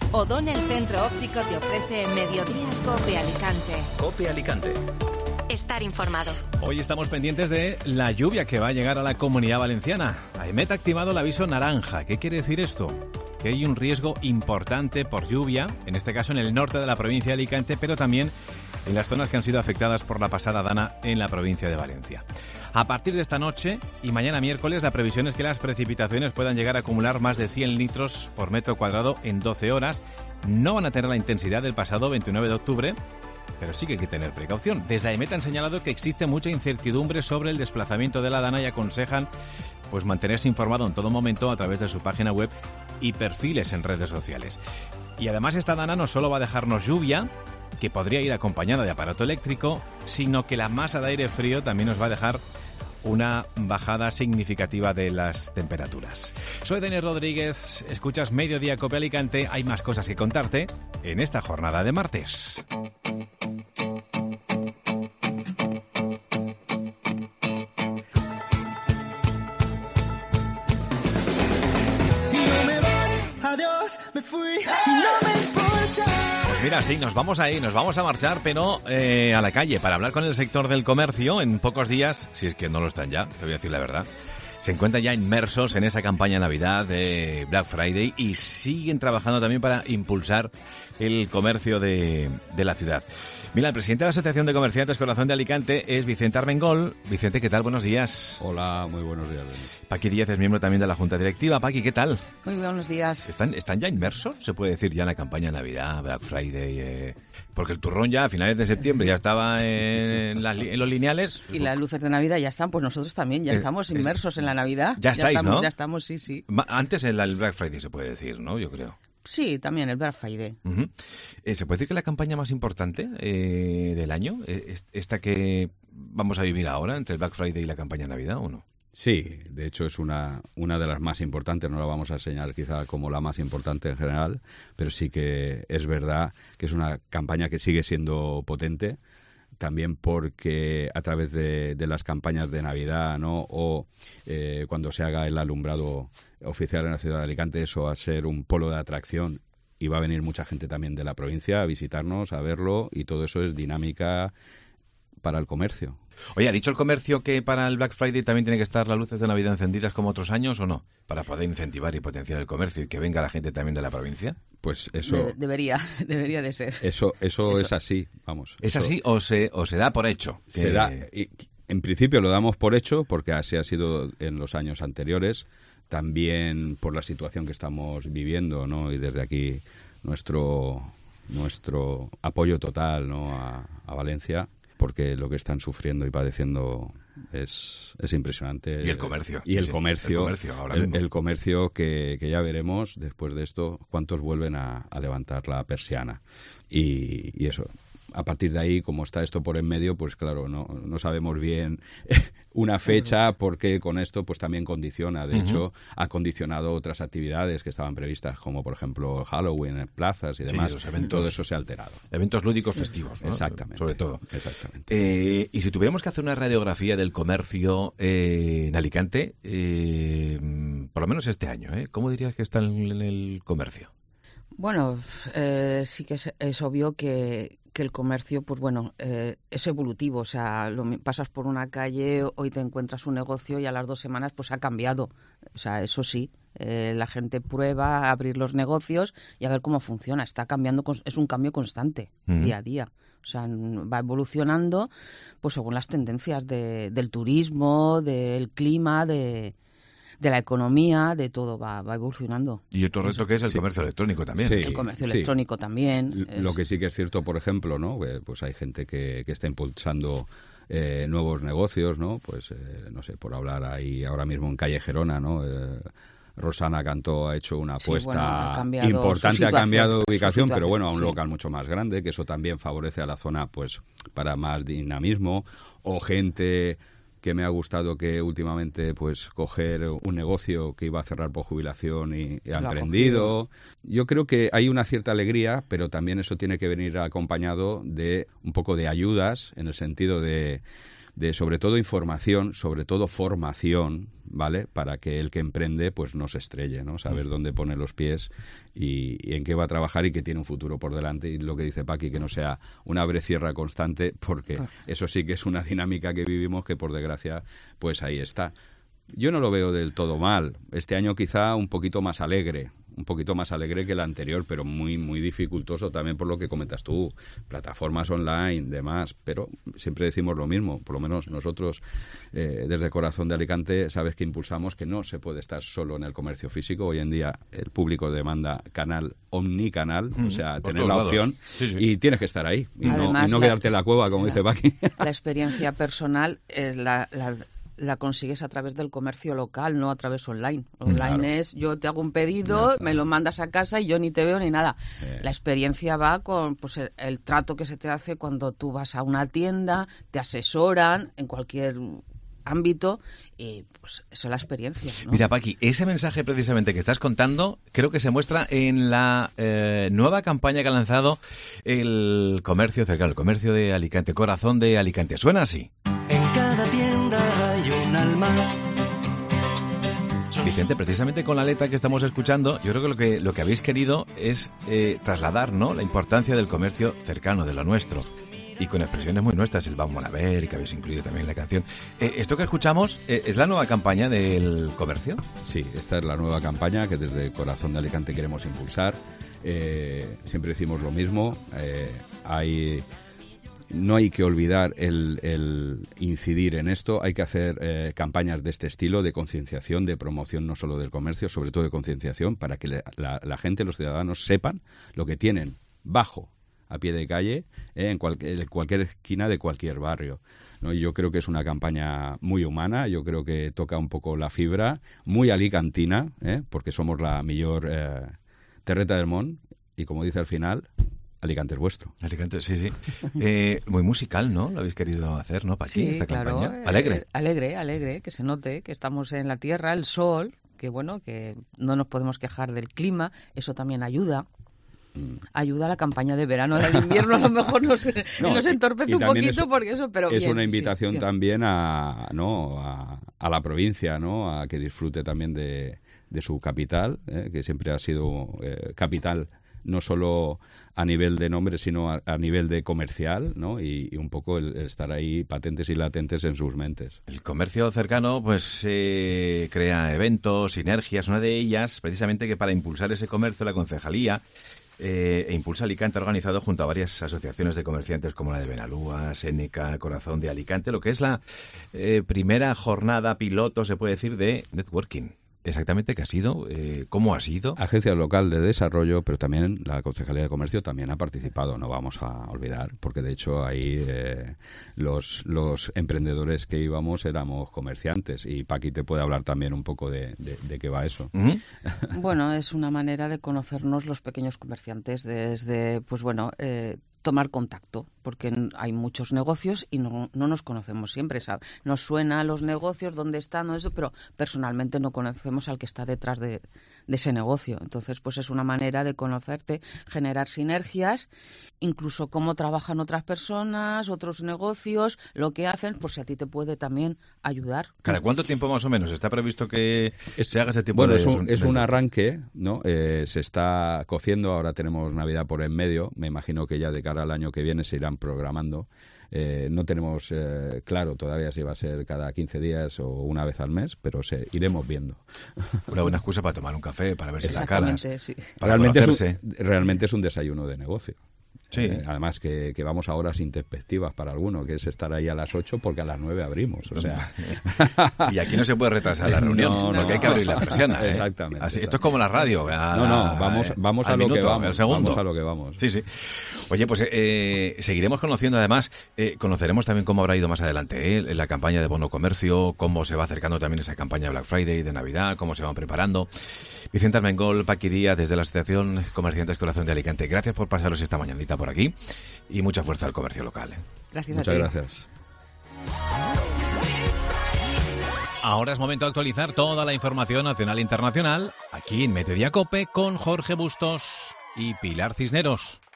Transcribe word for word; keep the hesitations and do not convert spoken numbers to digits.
O'Donnell Centro Óptico te ofrece Mediodía Cope Alicante. Cope Alicante. Estar informado. Hoy estamos pendientes de la lluvia que va a llegar a la Comunidad Valenciana. AEMET ha activado el aviso naranja. ¿Qué quiere decir esto? Que hay un riesgo importante por lluvia, en este caso en el norte de la provincia de Alicante, pero también en las zonas que han sido afectadas por la pasada dana en la provincia de Valencia. A partir de esta noche y mañana miércoles, la previsión es que las precipitaciones puedan llegar a acumular más de cien litros por metro cuadrado en doce horas. No van a tener la intensidad del pasado veintinueve de octubre, pero sí que hay que tener precaución. Desde AEMET han señalado que existe mucha incertidumbre sobre el desplazamiento de la dana y aconsejan pues mantenerse informado en todo momento a través de su página web y perfiles en redes sociales. Y además esta dana no solo va a dejarnos lluvia, que podría ir acompañada de aparato eléctrico, sino que la masa de aire frío también nos va a dejar una bajada significativa de las temperaturas. Soy Daniel Rodríguez, escuchas Mediodía Cope Alicante. Hay más cosas que contarte en esta jornada de martes. Me fui y no me importa. Pues mira, sí, nos vamos ahí, nos vamos a marchar, pero eh, a la calle para hablar con el sector del comercio. En pocos días, si es que no lo están ya, te voy a decir la verdad, se encuentran ya inmersos en esa campaña de Navidad de Black Friday y siguen trabajando también para impulsar el comercio de, de la ciudad. Mira, el presidente de la Asociación de Comerciantes Corazón de Alicante es Vicente Armengol. Vicente, ¿qué tal? Buenos días. Hola, muy buenos días, Denis. Paqui Díaz es miembro también de la Junta Directiva. Paqui, ¿qué tal? Muy buenos días. ¿Están, están ya inmersos, se puede decir, ya en la campaña de Navidad, Black Friday? Eh, porque el turrón ya a finales de septiembre ya estaba en, las, en los lineales. Y las luces de Navidad ya están, pues nosotros también ya estamos inmersos en la Navidad. Ya estáis, ya estamos, ¿no? Ya estamos, sí, sí. Antes el, el Black Friday se puede decir, ¿no? Yo creo. Sí, también el Black Friday. Uh-huh. Eh, ¿Se puede decir que la campaña más importante eh, del año, eh, esta que vamos a vivir ahora, entre el Black Friday y la campaña de Navidad, o no? Sí, de hecho es una, una de las más importantes, no la vamos a enseñar quizá como la más importante en general, pero sí que es verdad que es una campaña que sigue siendo potente, también porque a través de, de las campañas de Navidad, ¿no? O eh, cuando se haga el alumbrado oficial en la ciudad de Alicante, eso va a ser un polo de atracción y va a venir mucha gente también de la provincia a visitarnos, a verlo, y todo eso es dinámica para el comercio. Oye, ¿ha dicho el comercio que para el Black Friday también tiene que estar las luces de Navidad encendidas como otros años o no? Para poder incentivar y potenciar el comercio y que venga la gente también de la provincia. Pues eso... De- debería, debería de ser. Eso, eso, Eso. es así, vamos. ¿Es eso así o se, o se da por hecho? Se Que- da, y, en principio lo damos por hecho, porque así ha sido en los años anteriores, también por la situación que estamos viviendo, ¿no? Y desde aquí nuestro, nuestro apoyo total, ¿no? a, a Valencia, porque lo que están sufriendo y padeciendo es, es impresionante. Y el comercio. Y Sí, el sí, comercio. el comercio ahora el, mismo. el comercio que, que ya veremos después de esto cuántos vuelven a, a levantar la persiana. Y, y eso. A partir de ahí, como está esto por en medio, pues claro, no, no sabemos bien una fecha, porque con esto pues también condiciona. De Uh-huh. hecho, ha condicionado otras actividades que estaban previstas, como por ejemplo Halloween en plazas y Sí, demás. los eventos. Todo eso se ha alterado. Eventos lúdicos festivos, ¿no? Exactamente. Sobre todo. Exactamente. Eh, y si tuviéramos que hacer una radiografía del comercio eh, en Alicante, eh, por lo menos este año, ¿eh? ¿Cómo dirías que está en el, el comercio? Bueno, eh, sí que es, es obvio que, que el comercio, pues bueno, eh, es evolutivo. O sea, lo, mi- pasas por una calle, hoy te encuentras un negocio y a las dos semanas pues ha cambiado. O sea, eso sí, eh, la gente prueba a abrir los negocios y a ver cómo funciona. Está cambiando, cons- es un cambio constante, Ujú. día a día. O sea, n- va evolucionando pues según las tendencias de, del turismo, del clima, de, de la economía, de todo, va, va evolucionando. Y otro reto que es el Sí. comercio electrónico también. Sí. El comercio sí. electrónico también. L- es- Lo que sí que es cierto, por ejemplo, ¿no? Que, pues hay gente que, que está impulsando eh, nuevos negocios, ¿no? Pues, eh, no sé, por hablar ahí ahora mismo en Calle Gerona, ¿no? Eh, Rosana Cantó ha hecho una Sí, apuesta bueno, ha cambiado importante, su ha situación, cambiado de su ubicación, pero situación, bueno, a un sí. local mucho más grande, que eso también favorece a la zona, pues, para más dinamismo, o gente que me ha gustado que últimamente pues coger un negocio que iba a cerrar por jubilación y, y ha Lo ha emprendido. Yo creo que hay una cierta alegría, pero también eso tiene que venir acompañado de un poco de ayudas, en el sentido de de sobre todo información, sobre todo formación, ¿vale? Para que el que emprende pues no se estrelle, ¿no? Saber dónde pone los pies y, y en qué va a trabajar y que tiene un futuro por delante. Y lo que dice Paqui, que no sea una abre-cierra constante, porque claro, eso sí que es una dinámica que vivimos que por desgracia pues ahí está. Yo no lo veo del todo mal. Este año quizá un poquito más alegre, un poquito más alegre que el anterior, pero muy muy dificultoso también por lo que comentas tú, plataformas online, demás, pero siempre decimos lo mismo, por lo menos nosotros eh, desde Corazón de Alicante sabes que impulsamos que no se puede estar solo en el comercio físico. Hoy en día el público demanda canal omnicanal, mm, o sea, tener la opción sí, sí. y tienes que estar ahí y Además, no, y no la, quedarte en la cueva, como la, dice Paqui. La experiencia personal es la... la... la consigues a través del comercio local, no a través online. Online claro. es, yo te hago un pedido, me lo mandas a casa y yo ni te veo ni nada. Eh. La experiencia va con pues el, el trato que se te hace cuando tú vas a una tienda, te asesoran en cualquier ámbito y pues eso es la experiencia, ¿no? Mira, Paqui, ese mensaje precisamente que estás contando creo que se muestra en la eh, nueva campaña que ha lanzado el comercio cercano, el comercio de Alicante, Corazón de Alicante. Suena así. En cada tienda hay un alma. Vicente, precisamente con la letra que estamos escuchando, yo creo que lo que, lo que habéis querido es eh, trasladar, ¿no?, la importancia del comercio cercano, de lo nuestro. Y con expresiones muy nuestras, el vamos a ver, que habéis incluido también en la canción. Eh, ¿Esto que escuchamos eh, es la nueva campaña del comercio? Sí, esta es la nueva campaña que desde Corazón de Alicante queremos impulsar. Eh, siempre decimos lo mismo, eh, hay... No hay que olvidar el, el incidir en esto, hay que hacer eh, campañas de este estilo, de concienciación, de promoción no solo del comercio, sobre todo de concienciación, para que le, la, la gente, los ciudadanos, sepan lo que tienen bajo, a pie de calle, eh, en, cual, en cualquier esquina de cualquier barrio, ¿no? Y yo creo que es una campaña muy humana, yo creo que toca un poco la fibra, muy alicantina, eh, porque somos la mejor eh, terreta del món, y como dice al final... Alicante es vuestro. Alicante, sí, sí. Eh, muy musical, ¿no? Lo habéis querido hacer, ¿no? ¿Para sí, esta claro, campaña? Alegre. Eh, alegre, alegre, que se note que estamos en la tierra, el sol, que bueno, que no nos podemos quejar del clima, eso también ayuda. Ayuda a la campaña de verano, del invierno a lo mejor nos, no, nos entorpece un poquito es, porque eso, pero es bien, una invitación sí, sí. también a, ¿no? a, a la provincia, ¿no? A que disfrute también de, de su capital, ¿eh? Que siempre ha sido eh, capital no solo a nivel de nombre, sino a, a nivel de comercial, ¿no? Y, y un poco el, el estar ahí patentes y latentes en sus mentes. El comercio cercano, pues, eh, crea eventos, sinergias. Una de ellas, precisamente, que para impulsar ese comercio, la concejalía eh, e Impulsa Alicante ha organizado junto a varias asociaciones de comerciantes como la de Benalúa, Séneca, Corazón de Alicante, lo que es la eh, primera jornada piloto, se puede decir, de networking. Exactamente, ¿qué ha sido? Eh, ¿Cómo ha sido? Agencia Local de Desarrollo, pero también la Concejalía de Comercio también ha participado, no vamos a olvidar, porque de hecho ahí eh, los, los emprendedores que íbamos éramos comerciantes, y Paqui te puede hablar también un poco de, de, de qué va eso. Uh-huh. Bueno, es una manera de conocernos los pequeños comerciantes desde, pues bueno... Eh, tomar contacto, porque hay muchos negocios y no, no nos conocemos siempre, ¿sabes? Nos suena los negocios, dónde están, no eso, pero personalmente no conocemos al que está detrás de, de ese negocio. Entonces, pues es una manera de conocerte, generar sinergias, incluso cómo trabajan otras personas, otros negocios, lo que hacen, pues si a ti te puede también ayudar. ¿Cada cuánto tiempo más o menos está previsto que se haga ese tipo bueno, de...? Bueno, es, un, es un arranque, ¿no? Eh, se está cociendo, ahora tenemos Navidad por en medio, me imagino que ya de cara al año que viene se irán programando. Eh, no tenemos eh, claro todavía si va a ser cada quince días o una vez al mes, pero se iremos viendo. Una buena excusa para tomar un café, para verse la cara. Sí. Para realmente, es un, realmente es un desayuno de negocio. Sí. Eh, además que, que vamos a horas intempestivas para alguno, que es estar ahí a las ocho porque a las nueve abrimos, o sea... Y aquí no se puede retrasar la reunión, no, porque no. Hay que abrir la persiana, ¿eh? Exactamente. Así, esto es como la radio. A, no, no, vamos, vamos a lo minuto, que vamos, segundo. vamos a lo que vamos. Sí, sí. Oye, pues eh, seguiremos conociendo, además, eh, conoceremos también cómo habrá ido más adelante ¿eh? la campaña de Bono Comercio, cómo se va acercando también esa campaña de Black Friday, de Navidad, cómo se van preparando. Vicente Armengol, Paqui Díaz, desde la Asociación Comerciantes Corazón de Alicante. Gracias por pasaros esta mañanita por aquí y mucha fuerza al comercio local. ¿eh? Gracias Muchas a ti. gracias. Ahora es momento de actualizar toda la información nacional e internacional aquí en Mediodía COPE con Jorge Bustos y Pilar Cisneros.